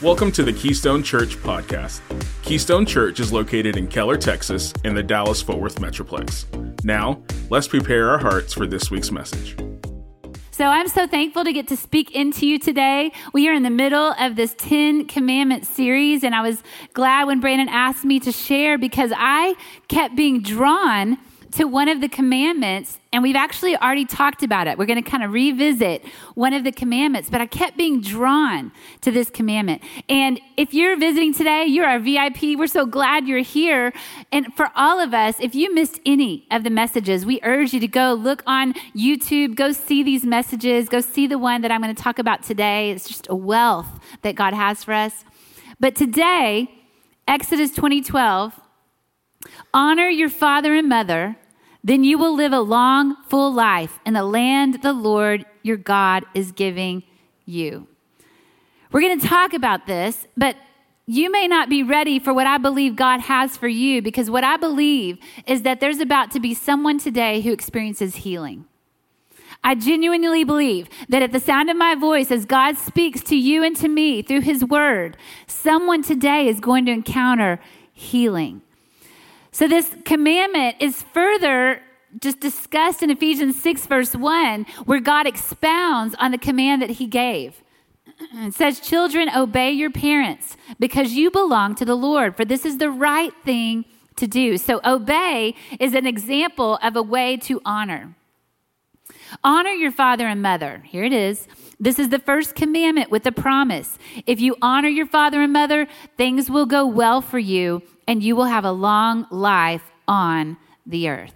Welcome to the Keystone Church podcast. Keystone Church is located in Keller, Texas, in the Dallas-Fort Worth Metroplex. Now, let's prepare our hearts for this week's message. So I'm so thankful to get to speak into you today. We are in the middle of this 10 Commandments series, and I was glad when Brandon asked me to share because I kept being drawn to one of the commandments, and we've actually already talked about it. We're going to kind of revisit one of the commandments, but I kept being drawn to this commandment. And if you're visiting today, you're our VIP. We're so glad you're here. And for all of us, if you missed any of the messages, we urge you to go look on YouTube, go see these messages, go see the one that I'm going to talk about today. It's just a wealth that God has for us. But today, Exodus 20:12, honor your father and mother, then you will live a long, full life in the land the Lord your God is giving you. We're going to talk about this, but you may not be ready for what I believe God has for you, because what I believe is that there's about to be someone today who experiences healing. I genuinely believe that at the sound of my voice, as God speaks to you and to me through his word, someone today is going to encounter healing. So this commandment is further just discussed in Ephesians 6, verse 1, where God expounds on the command that he gave. It says, children, obey your parents because you belong to the Lord, for this is the right thing to do. So obey is an example of a way to honor. Honor your father and mother. Here it is. This is the first commandment with a promise. If you honor your father and mother, things will go well for you, and you will have a long life on the earth.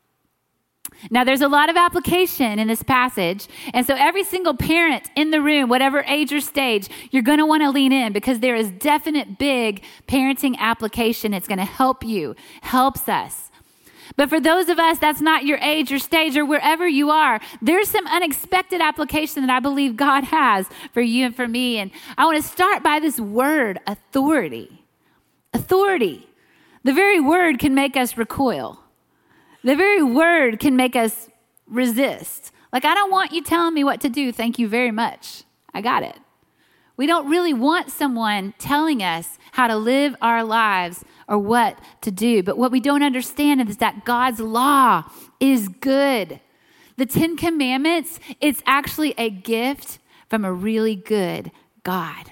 Now, there's a lot of application in this passage, and so every single parent in the room, whatever age or stage, you're going to want to lean in because there is definite big parenting application. It's going to help you, helps us. But for those of us, that's not your age or stage or wherever you are, there's some unexpected application that I believe God has for you and for me. And I want to start by this word, authority. Authority. The very word can make us recoil. The very word can make us resist. Like, I don't want you telling me what to do. Thank you very much. I got it. We don't really want someone telling us how to live our lives or what to do. But what we don't understand is that God's law is good. The 10 Commandments, it's actually a gift from a really good God.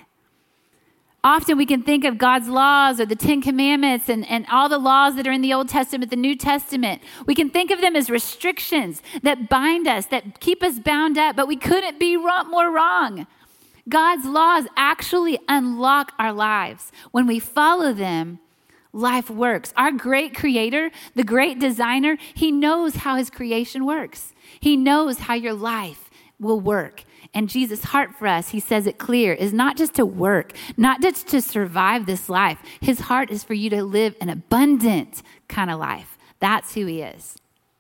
Often we can think of God's laws or the 10 Commandments and all the laws that are in the Old Testament, the New Testament. We can think of them as restrictions that bind us, that keep us bound up, but we couldn't be more wrong. God's laws actually unlock our lives. When we follow them, life works. Our great creator, the great designer, he knows how his creation works. He knows how your life will work. And Jesus' heart for us, he says it clear, is not just to work, not just to survive this life. His heart is for you to live an abundant kind of life. That's who he is.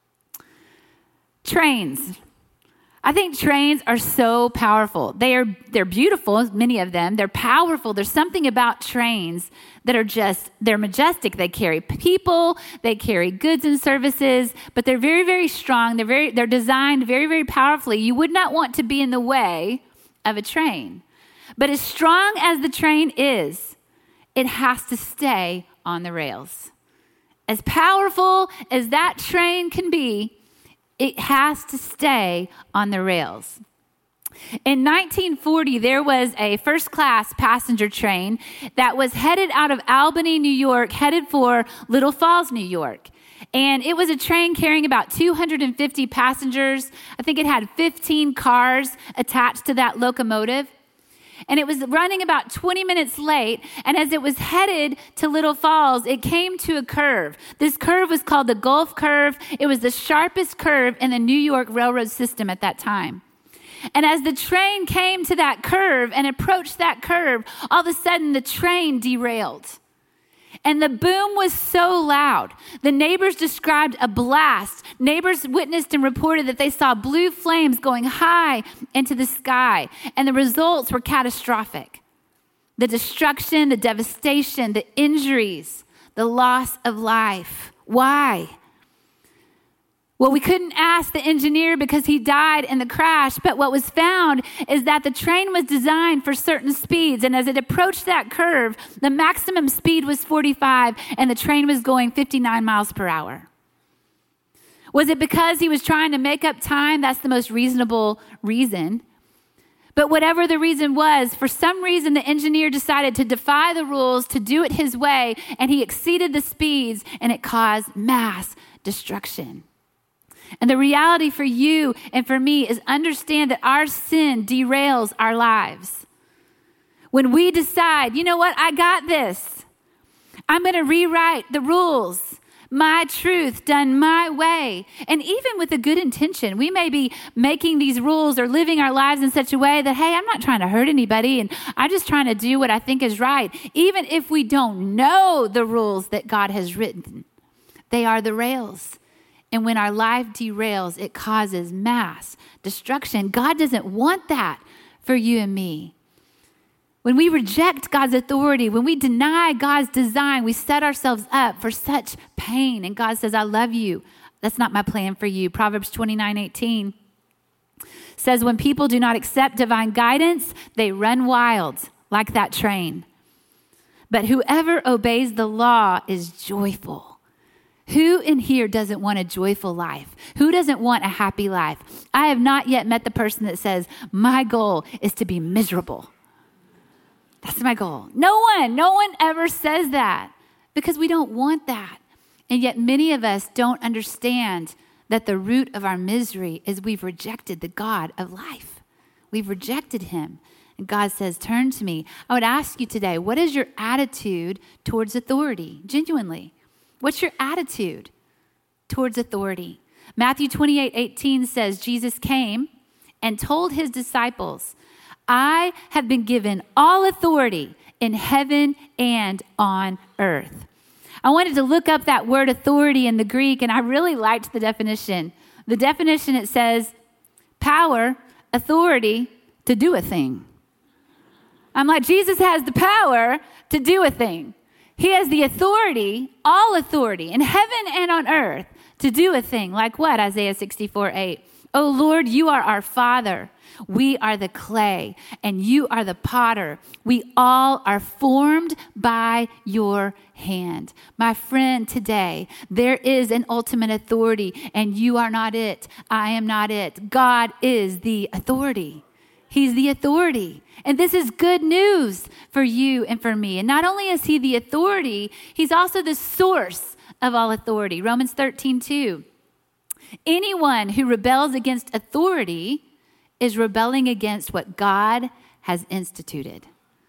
Trains. I think trains are so powerful. They're beautiful, many of them. They're powerful. There's something about trains that are they're majestic. They carry people, they carry goods and services, but they're very, very strong. They're designed very, very powerfully. You would not want to be in the way of a train. But as strong as the train is, it has to stay on the rails. As powerful as that train can be, it has to stay on the rails. In 1940, there was a first-class passenger train that was headed out of Albany, New York, headed for Little Falls, New York. And it was a train carrying about 250 passengers. I think it had 15 cars attached to that locomotive. And it was running about 20 minutes late. And as it was headed to Little Falls, it came to a curve. This curve was called the Gulf Curve. It was the sharpest curve in the New York railroad system at that time. And as the train came to that curve and approached that curve, all of a sudden the train derailed. And the boom was so loud. The neighbors described a blast. Neighbors witnessed and reported that they saw blue flames going high into the sky. And the results were catastrophic. The destruction, the devastation, the injuries, the loss of life. Why? Well, we couldn't ask the engineer because he died in the crash, but what was found is that the train was designed for certain speeds, and as it approached that curve, the maximum speed was 45, and the train was going 59 miles per hour. Was it because he was trying to make up time? That's the most reasonable reason. But whatever the reason was, for some reason, the engineer decided to defy the rules, to do it his way, and he exceeded the speeds, and it caused mass destruction. And the reality for you and for me is understand that our sin derails our lives. When we decide, you know what, I got this. I'm going to rewrite the rules, my truth done my way. And even with a good intention, we may be making these rules or living our lives in such a way that, hey, I'm not trying to hurt anybody and I'm just trying to do what I think is right. Even if we don't know the rules that God has written, they are the rails. And when our life derails, it causes mass destruction. God doesn't want that for you and me. When we reject God's authority, when we deny God's design, we set ourselves up for such pain. And God says, I love you. That's not my plan for you. Proverbs 29:18 says, when people do not accept divine guidance, they run wild like that train. But whoever obeys the law is joyful. Who in here doesn't want a joyful life? Who doesn't want a happy life? I have not yet met the person that says, my goal is to be miserable. That's my goal. No one ever says that because we don't want that. And yet many of us don't understand that the root of our misery is we've rejected the God of life. We've rejected him. And God says, turn to me. I would ask you today, what is your attitude towards authority? Genuinely. What's your attitude towards authority? Matthew 28:18 says, Jesus came and told his disciples, I have been given all authority in heaven and on earth. I wanted to look up that word authority in the Greek, and I really liked the definition. The definition, it says, power, authority to do a thing. I'm like, Jesus has the power to do a thing. He has the authority, all authority in heaven and on earth to do a thing. Like what? Isaiah 64:8. Oh Lord, you are our Father. We are the clay and you are the potter. We all are formed by your hand. My friend, today, there is an ultimate authority and you are not it. I am not it. God is the authority. He's the authority. And this is good news for you and for me. And not only is he the authority, he's also the source of all authority. Romans 13:2. Anyone who rebels against authority is rebelling against what God has instituted.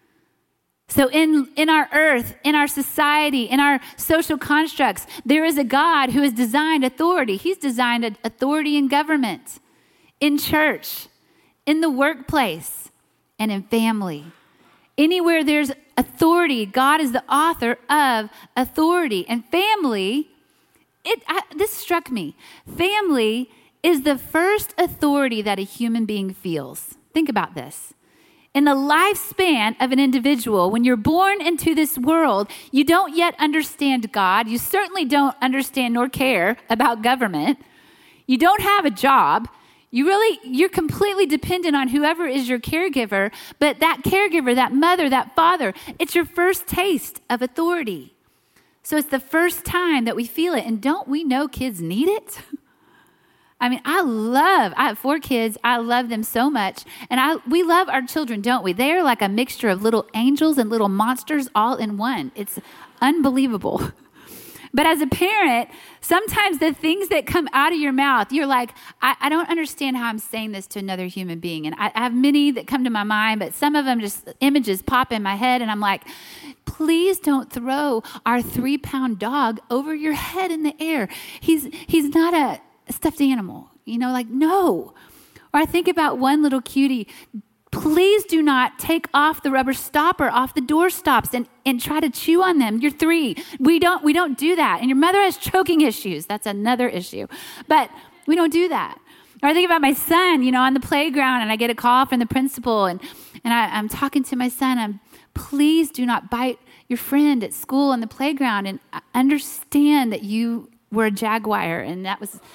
So in our earth, in our society, in our social constructs, there is a God who has designed authority. He's designed authority in government, in church, in the workplace, and in family. Anywhere there's authority, God is the author of authority. And family, this struck me. Family is the first authority that a human being feels. Think about this. In the lifespan of an individual, when you're born into this world, you don't yet understand God. You certainly don't understand nor care about government. You don't have a job. You're completely dependent on whoever is your caregiver, but that caregiver, that mother, that father, it's your first taste of authority. So it's the first time that we feel it. And don't we know kids need it? I mean, I have 4 kids. I love them so much. And we love our children, don't we? They are like a mixture of little angels and little monsters all in one. It's unbelievable. But as a parent, sometimes the things that come out of your mouth, you're like, I don't understand how I'm saying this to another human being. And I have many that come to my mind, but some of them just images pop in my head. And I'm like, please don't throw our 3-pound dog over your head in the air. He's not a stuffed animal, no. Or I think about one little cutie. Please do not take off the rubber stopper off the door stops and try to chew on them. You're 3. We don't do that. And your mother has choking issues. That's another issue. But we don't do that. Or I think about my son, on the playground, and I get a call from the principal, and I'm talking to my son. Please do not bite your friend at school on the playground, and understand that you were a jaguar, and that was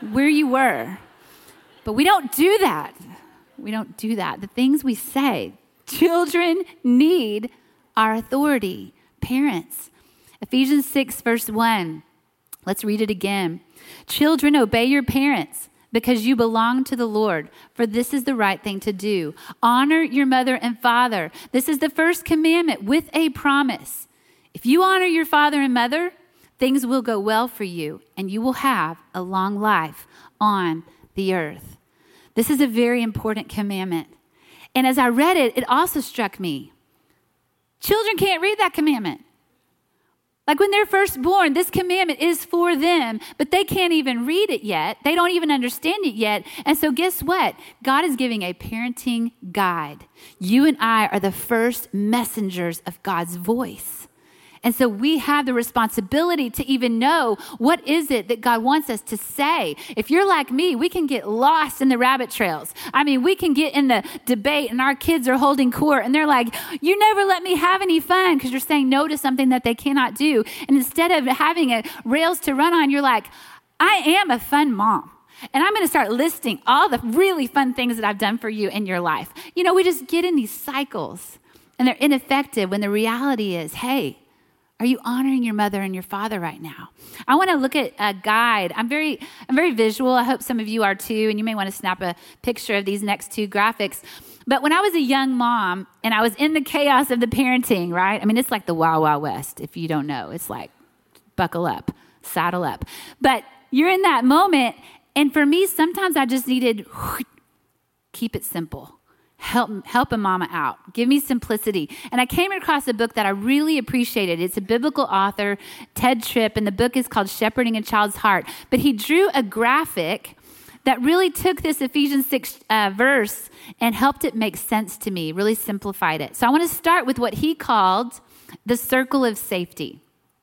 where you were. But we don't do that. We don't do that. The things we say, children need our authority. Parents. Ephesians 6, verse 1. Let's read it again. Children, obey your parents because you belong to the Lord, for this is the right thing to do. Honor your mother and father. This is the first commandment with a promise. If you honor your father and mother, things will go well for you, and you will have a long life on the earth. This is a very important commandment. And as I read it, it also struck me. Children can't read that commandment. Like when they're first born, this commandment is for them, but they can't even read it yet. They don't even understand it yet. And so guess what? God is giving a parenting guide. You and I are the first messengers of God's voice. And so we have the responsibility to even know what is it that God wants us to say. If you're like me, we can get lost in the rabbit trails. I mean, we can get in the debate and our kids are holding court and they're like, you never let me have any fun because you're saying no to something that they cannot do. And instead of having a rails to run on, you're like, I am a fun mom. And I'm going to start listing all the really fun things that I've done for you in your life. You know, we just get in these cycles and they're ineffective when the reality is, hey, are you honoring your mother and your father right now? I want to look at a guide. I'm very visual. I hope some of you are too, and you may want to snap a picture of these next two graphics. But when I was a young mom and I was in the chaos of the parenting, right? I mean, it's like the Wild Wild West, if you don't know. It's like buckle up, saddle up. But you're in that moment, and for me, sometimes I just needed keep it simple. Help a mama out. Give me simplicity. And I came across a book that I really appreciated. It's a biblical author, Ted Tripp, and the book is called Shepherding a Child's Heart. But he drew a graphic that really took this Ephesians 6 verse and helped it make sense to me, really simplified it. So I want to start with what he called the circle of safety.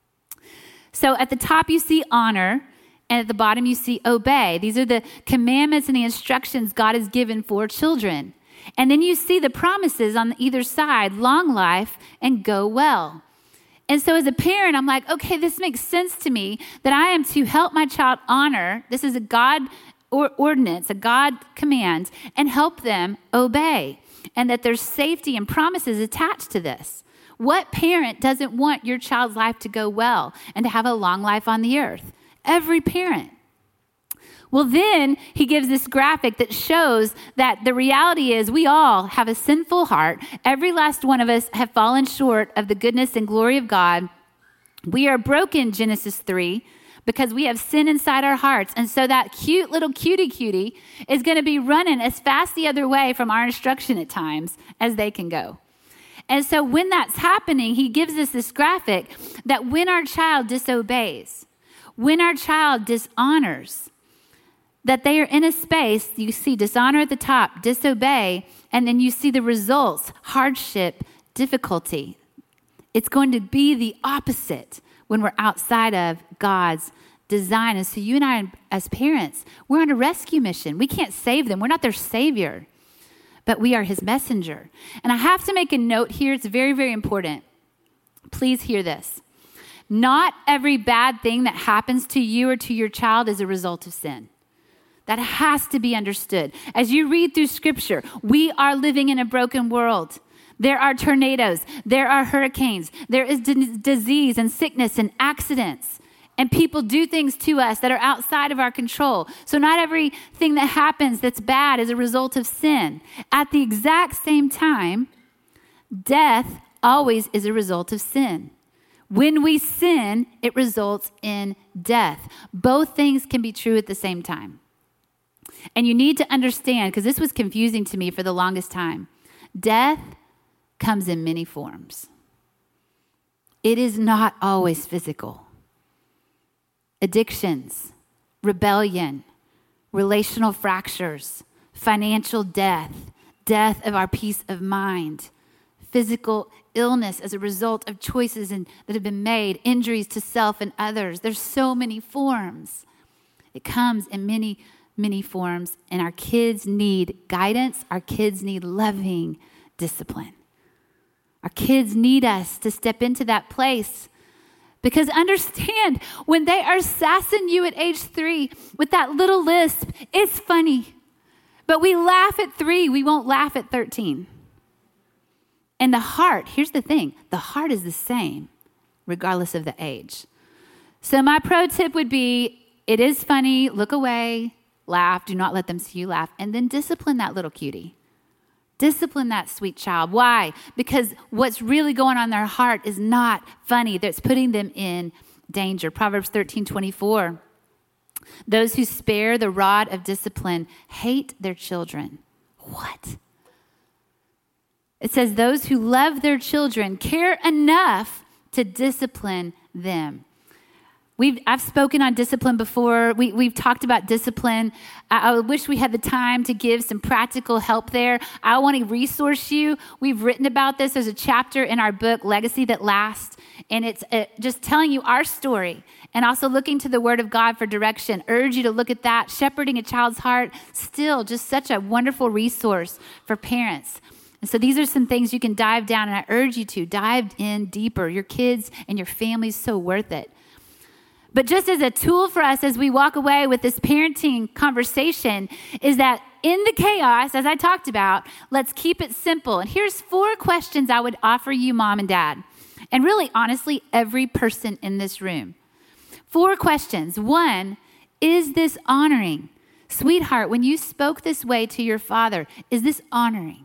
So at the top you see honor, and at the bottom you see obey. These are the commandments and the instructions God has given for children. And then you see the promises on either side, long life and go well. And so as a parent, I'm like, okay, this makes sense to me that I am to help my child honor. This is a God ordinance, a God command, and help them obey. And that there's safety and promises attached to this. What parent doesn't want your child's life to go well and to have a long life on the earth? Every parent. Well, then he gives this graphic that shows that the reality is we all have a sinful heart. Every last one of us have fallen short of the goodness and glory of God. We are broken, Genesis 3, because we have sin inside our hearts. And so that cute little cutie is going to be running as fast the other way from our instruction at times as they can go. And so when that's happening, he gives us this graphic that when our child disobeys, when our child dishonors, that they are in a space, you see dishonor at the top, disobey, and then you see the results, hardship, difficulty. It's going to be the opposite when we're outside of God's design. And so you and I, as parents, we're on a rescue mission. We can't save them. We're not their savior, but we are his messenger. And I have to make a note here. It's very, very important. Please hear this. Not every bad thing that happens to you or to your child is a result of sin. That has to be understood. As you read through scripture, we are living in a broken world. There are tornadoes. There are hurricanes. There is disease and sickness and accidents. And people do things to us that are outside of our control. So not everything that happens that's bad is a result of sin. At the exact same time, death always is a result of sin. When we sin, it results in death. Both things can be true at the same time. And you need to understand, because this was confusing to me for the longest time, death comes in many forms. It is not always physical. Addictions, rebellion, relational fractures, financial death, death of our peace of mind, physical illness as a result of choices that have been made, injuries to self and others. There's so many forms. It comes in many forms, and our kids need guidance. Our kids need loving discipline. Our kids need us to step into that place Because understand, when they are sassing you at age 3 with that little lisp, it's funny. But we laugh at 3, we won't laugh at 13. And the heart, here's the thing, the heart is the same, regardless of the age. So my pro tip would be, it is funny, look away, laugh, do not let them see you laugh, and then discipline that little cutie. Discipline that sweet child. Why? Because what's really going on in their heart is not funny. That's putting them in danger. Proverbs 13:24. Those who spare the rod of discipline hate their children. What? It says those who love their children care enough to discipline them. I've spoken on discipline before. We've talked about discipline. I wish we had the time to give some practical help there. I want to resource you. We've written about this. There's a chapter in our book, Legacy That Lasts, and it's just telling you our story and also looking to the Word of God for direction. Urge you to look at that. Shepherding a Child's Heart, still just such a wonderful resource for parents. And so these are some things you can dive down, and I urge you to dive in deeper. Your kids and your family is so worth it. But just as a tool for us as we walk away with this parenting conversation is that in the chaos, as I talked about, let's keep it simple. And here's 4 questions I would offer you, mom and dad, and really, honestly, every person in this room. 4 questions. 1, is this honoring? Sweetheart, when you spoke this way to your father, is this honoring?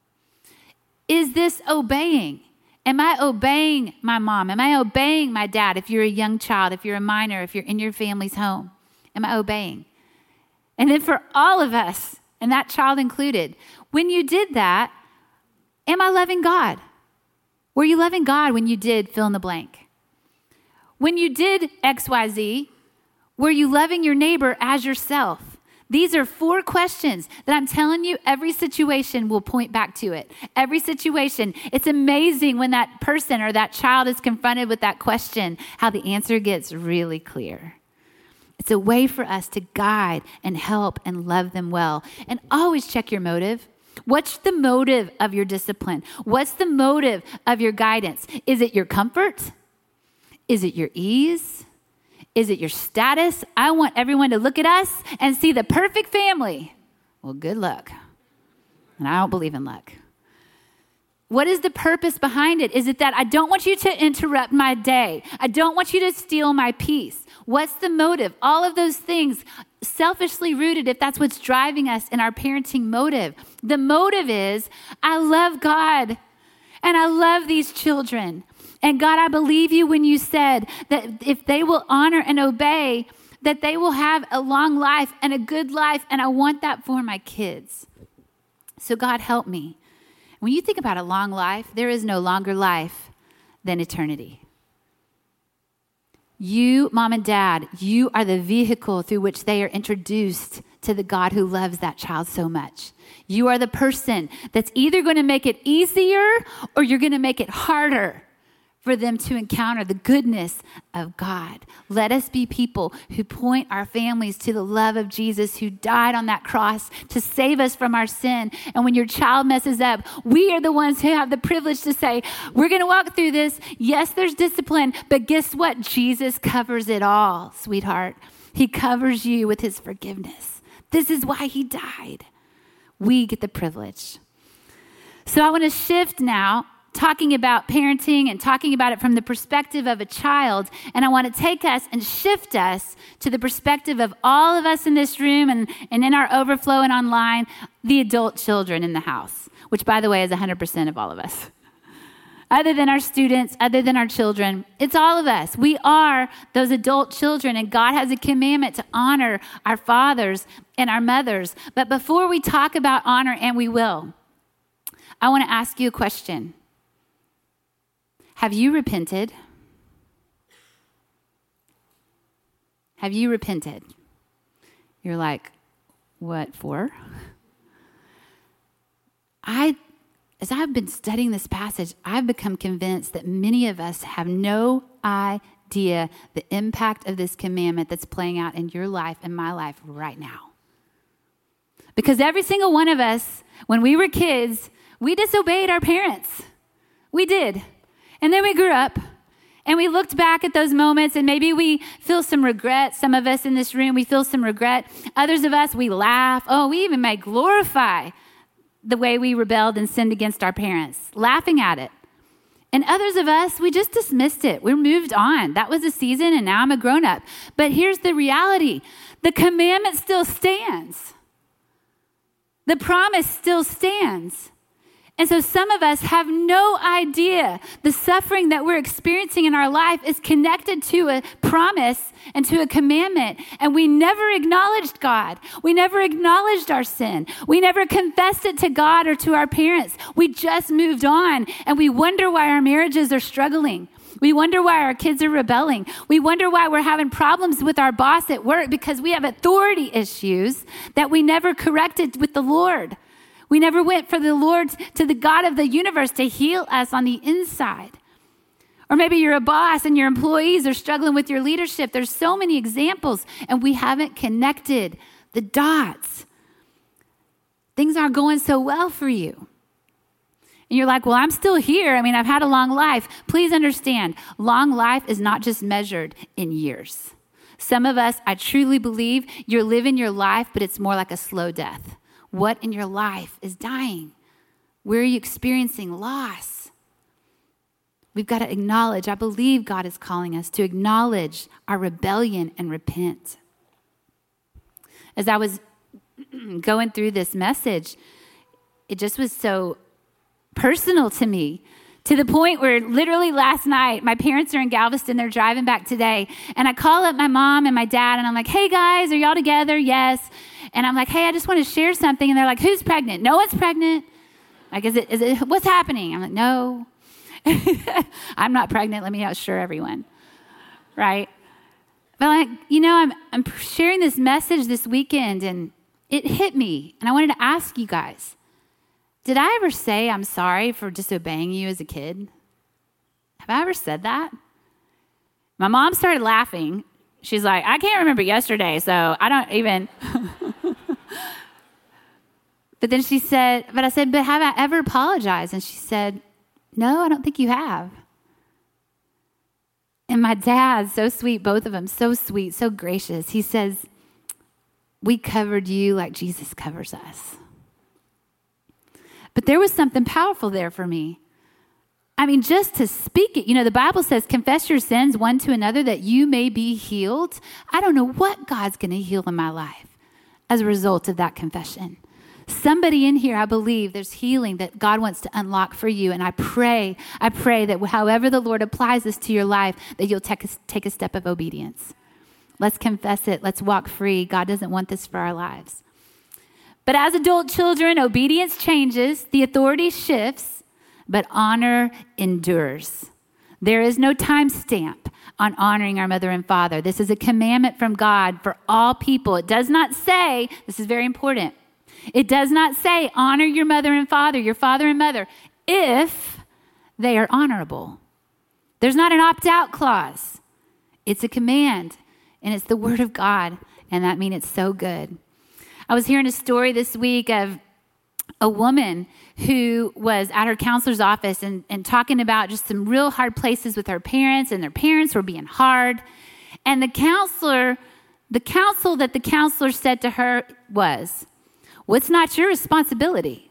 Is this obeying? Am I obeying my mom? Am I obeying my dad? If you're a young child, if you're a minor, if you're in your family's home, am I obeying? And then for all of us, and that child included, when you did that, am I loving God? Were you loving God when you did fill in the blank? When you did XYZ, were you loving your neighbor as yourself? These are 4 questions that I'm telling you, every situation will point back to it. Every situation. It's amazing when that person or that child is confronted with that question, how the answer gets really clear. It's a way for us to guide and help and love them well. And always check your motive. What's the motive of your discipline? What's the motive of your guidance? Is it your comfort? Is it your ease? Is it your status? I want everyone to look at us and see the perfect family. Well, good luck. And I don't believe in luck. What is the purpose behind it? Is it that I don't want you to interrupt my day? I don't want you to steal my peace. What's the motive? All of those things, selfishly rooted, if that's what's driving us in our parenting motive. The motive is, I love God and I love these children. And God, I believe you when you said that if they will honor and obey, that they will have a long life and a good life. And I want that for my kids. So God, help me. When you think about a long life, there is no longer life than eternity. You, mom and dad, you are the vehicle through which they are introduced to the God who loves that child so much. You are the person that's either going to make it easier or you're going to make it harder for them to encounter the goodness of God. Let us be people who point our families to the love of Jesus who died on that cross to save us from our sin. And when your child messes up, we are the ones who have the privilege to say, we're going to walk through this. Yes, there's discipline, but guess what? Jesus covers it all, sweetheart. He covers you with his forgiveness. This is why he died. We get the privilege. So I want to shift now, talking about parenting and talking about it from the perspective of a child. And I want to take us and shift us to the perspective of all of us in this room and in our overflow and online, the adult children in the house, which, by the way, is 100% of all of us. Other than our students, other than our children, it's all of us. We are those adult children, and God has a commandment to honor our fathers and our mothers. But before we talk about honor, and we will, I want to ask you a question. Have you repented? Have you repented? You're like, what for? As I've been studying this passage, I've become convinced that many of us have no idea the impact of this commandment that's playing out in your life and my life right now. Because every single one of us, when we were kids, we disobeyed our parents. We did. And then we grew up, And we looked back at those moments and maybe we feel some regret. Some of us in this room, we feel some regret. Others of us, we laugh. Oh, we even may glorify the way we rebelled and sinned against our parents, laughing at it. And others of us, we just dismissed it. We moved on. That was a season and now I'm a grown-up. But here's the reality. The commandment still stands. The promise still stands. And so some of us have no idea the suffering that we're experiencing in our life is connected to a promise and to a commandment. And we never acknowledged God. We never acknowledged our sin. We never confessed it to God or to our parents. We just moved on and we wonder why our marriages are struggling. We wonder why our kids are rebelling. We wonder why we're having problems with our boss at work because we have authority issues that we never corrected with the Lord. We never went for the Lord, to the God of the universe, to heal us on the inside. Or maybe you're a boss and your employees are struggling with your leadership. There's so many examples, and we haven't connected the dots. Things aren't going so well for you. And you're like, well, I'm still here. I mean, I've had a long life. Please understand, long life is not just measured in years. Some of us, I truly believe you're living your life, but it's more like a slow death. What in your life is dying? Where are you experiencing loss? We've got to acknowledge, I believe God is calling us to acknowledge our rebellion and repent. As I was going through this message, it just was so personal to me, to the point where literally last night, my parents are in Galveston, they're driving back today, and I call up my mom and my dad, and I'm like, hey guys, are y'all together? Yes. And I'm like, hey, I just want to share something. And they're like, who's pregnant? No one's pregnant. Like, is it, what's happening? I'm like, no, I'm not pregnant. Let me assure everyone, right? But like, I'm sharing this message this weekend and it hit me. And I wanted to ask you guys, did I ever say I'm sorry for disobeying you as a kid? Have I ever said that? My mom started laughing. She's like, I can't remember yesterday, so I don't even. But then she said, but have I ever apologized? And she said, no, I don't think you have. And my dad, so sweet, both of them, so sweet, so gracious. He says, we covered you like Jesus covers us. But there was something powerful there for me. I mean, just to speak it, the Bible says, confess your sins one to another that you may be healed. I don't know what God's going to heal in my life as a result of that confession. Somebody in here, I believe there's healing that God wants to unlock for you. And I pray that however the Lord applies this to your life, that you'll take a step of obedience. Let's confess it. Let's walk free. God doesn't want this for our lives. But as adult children, obedience changes, the authority shifts, but honor endures. There is no time stamp on honoring our mother and father. This is a commandment from God for all people. It does not say, this is very important, it does not say honor your mother and father, your father and mother, if they are honorable. There's not an opt-out clause. It's a command, and it's the word of God, and that means it's so good. I was hearing a story this week of a woman who was at her counselor's office and talking about just some real hard places with her parents, and their parents were being hard. And the counsel that the counselor said to her was, well, it's not your responsibility.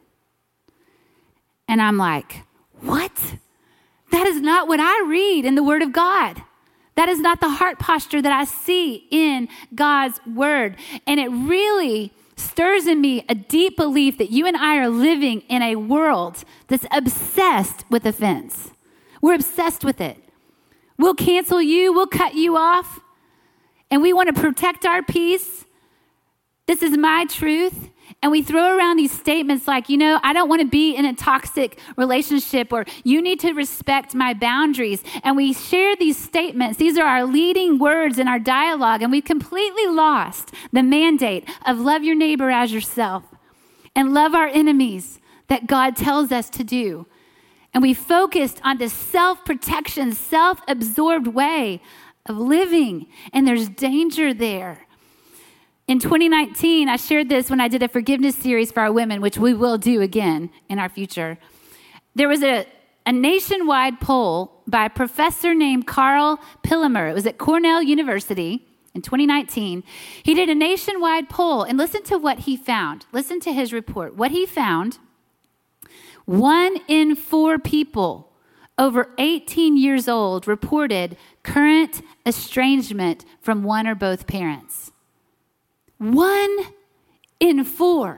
And I'm like, what? That is not what I read in the Word of God. That is not the heart posture that I see in God's Word. And it really stirs in me a deep belief that you and I are living in a world that's obsessed with offense. We're obsessed with it. We'll cancel you. We'll cut you off. And we want to protect our peace. This is my truth. And we throw around these statements like, I don't want to be in a toxic relationship, or you need to respect my boundaries. And we share these statements. These are our leading words in our dialogue. And we've completely lost the mandate of love your neighbor as yourself and love our enemies that God tells us to do. And we focused on this self-protection, self-absorbed way of living. And there's danger there. In 2019, I shared this when I did a forgiveness series for our women, which we will do again in our future. There was a a nationwide poll by a professor named Carl Pillemer. It was at Cornell University in 2019. He did a nationwide poll, and listen to what he found. Listen to his report. What he found: 1 in 4 people over 18 years old reported current estrangement from one or both parents. 1 in 4.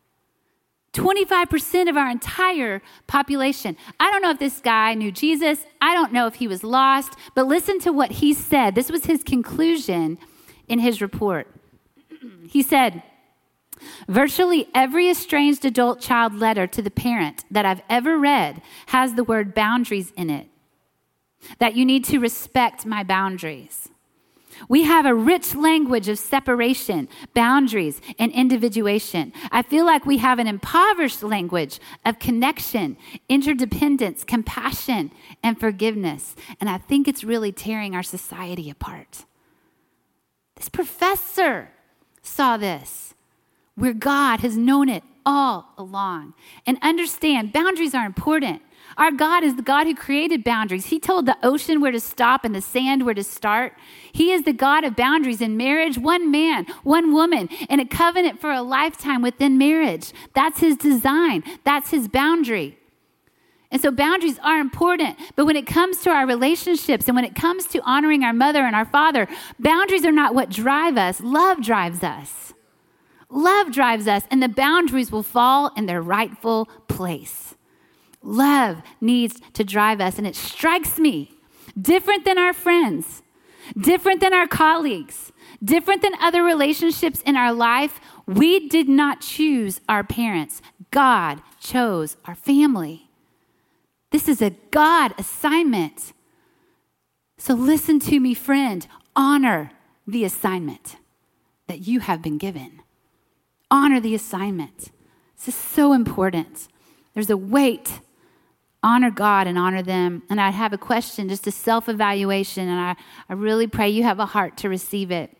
25% of our entire population. I don't know if this guy knew Jesus. I don't know if he was lost, but listen to what he said. This was his conclusion in his report. He said, virtually every estranged adult child letter to the parent that I've ever read has the word boundaries in it, that you need to respect my boundaries. We have a rich language of separation, boundaries, and individuation. I feel like we have an impoverished language of connection, interdependence, compassion, and forgiveness. And I think it's really tearing our society apart. This professor saw this, where God has known it all along. And understand, boundaries are important. Our God is the God who created boundaries. He told the ocean where to stop and the sand where to start. He is the God of boundaries in marriage, one man, one woman, and a covenant for a lifetime within marriage. That's his design. That's his boundary. And so boundaries are important. But when it comes to our relationships and when it comes to honoring our mother and our father, boundaries are not what drive us. Love drives us. Love drives us, and the boundaries will fall in their rightful place. Love needs to drive us, and it strikes me, different than our friends, different than our colleagues, different than other relationships in our life, we did not choose our parents. God chose our family. This is a God assignment. So listen to me, friend. Honor the assignment that you have been given. Honor the assignment. This is so important. There's a weight. Honor God and honor them. And I have a question, just a self-evaluation, and I really pray you have a heart to receive it.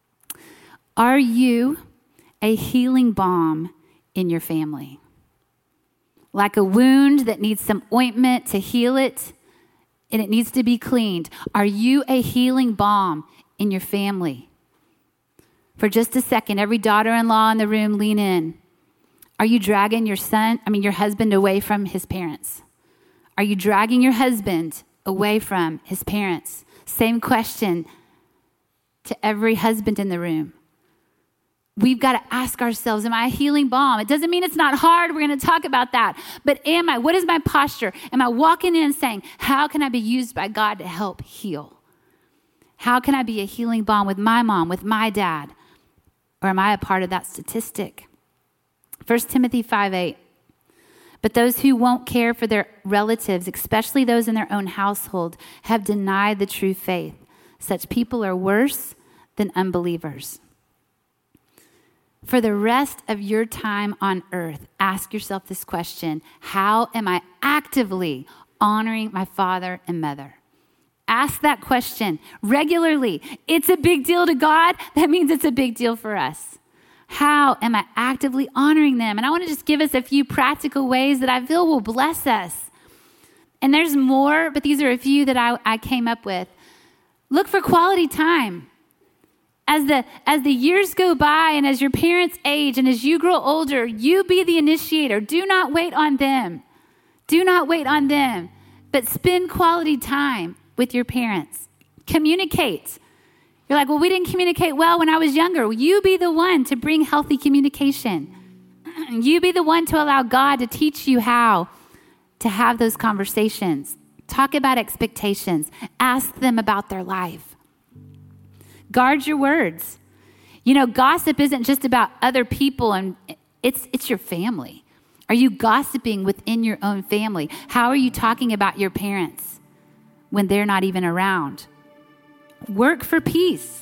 Are you a healing balm in your family? Like a wound that needs some ointment to heal it, and it needs to be cleaned. Are you a healing balm in your family? For just a second, every daughter-in-law in the room, lean in. Are you dragging your husband away from his parents? Are you dragging your husband away from his parents? Same question to every husband in the room. We've got to ask ourselves, am I a healing balm? It doesn't mean it's not hard. We're going to talk about that. But am I? What is my posture? Am I walking in and saying, how can I be used by God to help heal? How can I be a healing balm with my mom, with my dad? Or am I a part of that statistic? 1 Timothy 5:8. But those who won't care for their relatives, especially those in their own household, have denied the true faith. Such people are worse than unbelievers. For the rest of your time on earth, ask yourself this question: how am I actively honoring my father and mother? Ask that question regularly. It's a big deal to God. That means it's a big deal for us. How am I actively honoring them? And I want to just give us a few practical ways that I feel will bless us. And there's more, but these are a few that I came up with. Look for quality time. As the years go by and as your parents age and as you grow older, you be the initiator. Do not wait on them. Do not wait on them, but spend quality time with your parents. Communicate. You're like, well, we didn't communicate well when I was younger. Well, you be the one to bring healthy communication. You be the one to allow God to teach you how to have those conversations. Talk about expectations. Ask them about their life. Guard your words. You know, gossip isn't just about other people, and it's your family. Are you gossiping within your own family? How are you talking about your parents when they're not even around? Work for peace.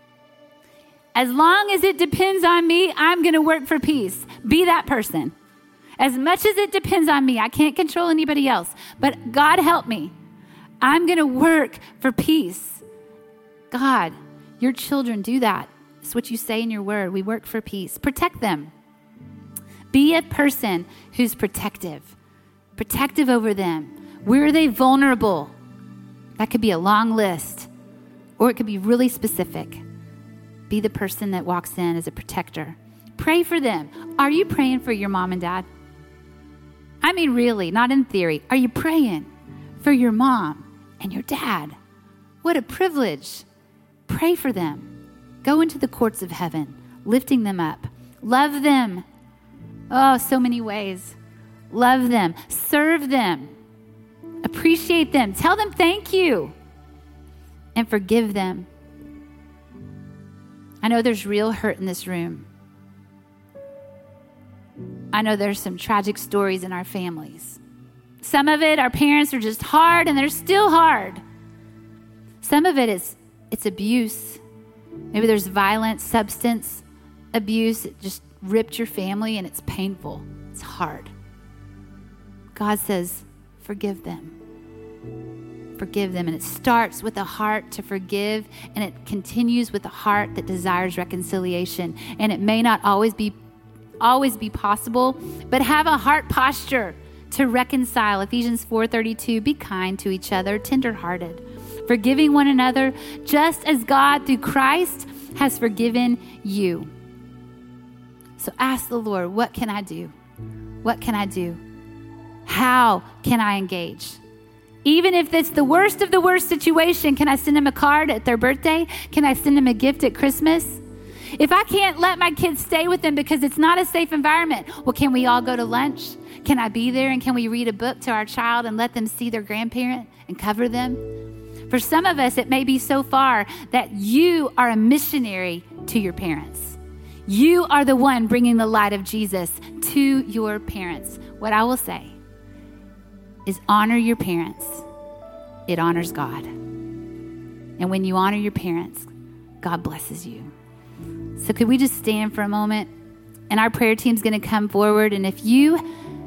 As long as it depends on me, I'm going to work for peace. Be that person. As much as it depends on me, I can't control anybody else, but God help me. I'm going to work for peace. God, your children do that. It's what you say in your word. We work for peace. Protect them. Be a person who's protective over them. Where are they vulnerable? That could be a long list, or it could be really specific. Be the person that walks in as a protector. Pray for them. Are you praying for your mom and dad? I mean, really, not in theory. Are you praying for your mom and your dad? What a privilege. Pray for them. Go into the courts of heaven, lifting them up. Love them. Oh, so many ways. Love them. Serve them. Appreciate them. Tell them thank you. And forgive them. I know there's real hurt in this room. I know there's some tragic stories in our families. Some of it, our parents are just hard and they're still hard. Some of it it's abuse. Maybe there's violence, substance abuse. It just ripped your family and it's painful. It's hard. God says, forgive them. Forgive them. And it starts with a heart to forgive, and it continues with a heart that desires reconciliation. And it may not always be possible, but have a heart posture to reconcile. Ephesians 4:32, be kind to each other, tenderhearted, forgiving one another, just as God through Christ has forgiven you. So ask the Lord, what can I do? What can I do? How can I engage? Even if it's the worst of the worst situation, can I send them a card at their birthday? Can I send them a gift at Christmas? If I can't let my kids stay with them because it's not a safe environment, well, can we all go to lunch? Can I be there and can we read a book to our child and let them see their grandparent and cover them? For some of us, it may be so far that you are a missionary to your parents. You are the one bringing the light of Jesus to your parents. What I will say is honor your parents. It honors God. And when you honor your parents, God blesses you. So could we just stand for a moment? And our prayer team's going to come forward. And if you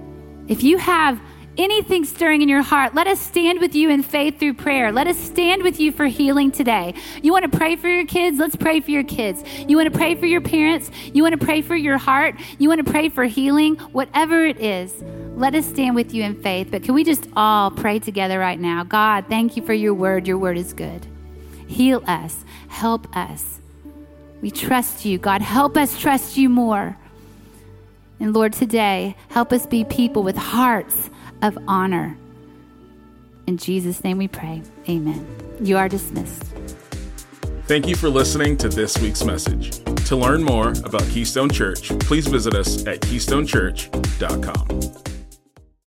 have anything stirring in your heart, let us stand with you in faith through prayer. Let us stand with you for healing today. You want to pray for your kids? Let's pray for your kids. You want to pray for your parents? You want to pray for your heart? You want to pray for healing? Whatever it is, let us stand with you in faith. But can we just all pray together right now? God, thank you for your word. Your word is good. Heal us. Help us. We trust you. God, help us trust you more. And Lord, today, help us be people with hearts of honor. In Jesus' name we pray. Amen. You are dismissed. Thank you for listening to this week's message. To learn more about Keystone Church, please visit us at keystonechurch.com.